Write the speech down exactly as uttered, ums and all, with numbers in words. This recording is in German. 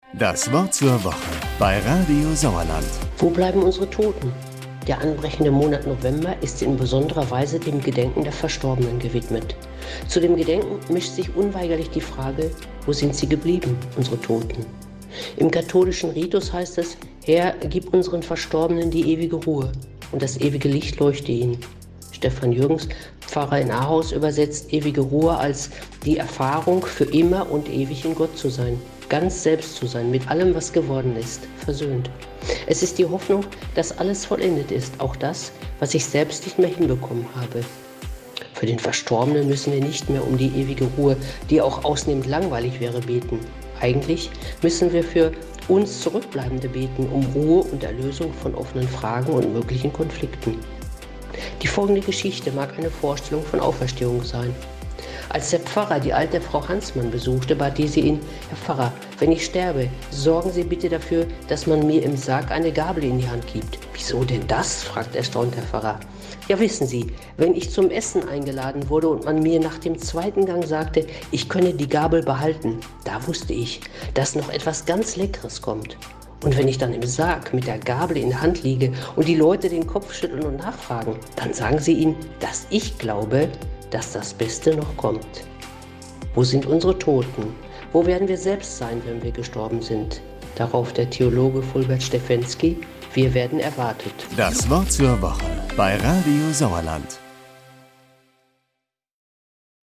Das Wort zur Woche bei Radio Sauerland. Wo bleiben unsere Toten? Der anbrechende Monat November ist in besonderer Weise dem Gedenken der Verstorbenen gewidmet. Zu dem Gedenken mischt sich unweigerlich die Frage, wo sind sie geblieben, unsere Toten? Im katholischen Ritus heißt es, Herr, gib unseren Verstorbenen die ewige Ruhe und das ewige Licht leuchte ihnen. Stefan Jürgens, Pfarrer in Ahaus, übersetzt ewige Ruhe als die Erfahrung, für immer und ewig in Gott zu sein, ganz selbst zu sein, mit allem, was geworden ist, versöhnt. Es ist die Hoffnung, dass alles vollendet ist, auch das, was ich selbst nicht mehr hinbekommen habe. Für den Verstorbenen müssen wir nicht mehr um die ewige Ruhe, die auch ausnehmend langweilig wäre, beten. Eigentlich müssen wir für uns Zurückbleibende beten, um Ruhe und Erlösung von offenen Fragen und möglichen Konflikten. Die folgende Geschichte mag eine Vorstellung von Auferstehung sein. Als der Pfarrer die alte Frau Hansmann besuchte, bat diese ihn: Herr Pfarrer, wenn ich sterbe, sorgen Sie bitte dafür, dass man mir im Sarg eine Gabel in die Hand gibt. Wieso denn das? Fragt erstaunt der Pfarrer. Ja, wissen Sie, wenn ich zum Essen eingeladen wurde und man mir nach dem zweiten Gang sagte, ich könne die Gabel behalten, da wusste ich, dass noch etwas ganz Leckeres kommt. Und wenn ich dann im Sarg mit der Gabel in der Hand liege und die Leute den Kopf schütteln und nachfragen, dann sagen sie ihnen, dass ich glaube, dass das Beste noch kommt. Wo sind unsere Toten? Wo werden wir selbst sein, wenn wir gestorben sind? Darauf der Theologe Fulbert Stefensky: Wir werden erwartet. Das Wort zur Woche bei Radio Sauerland.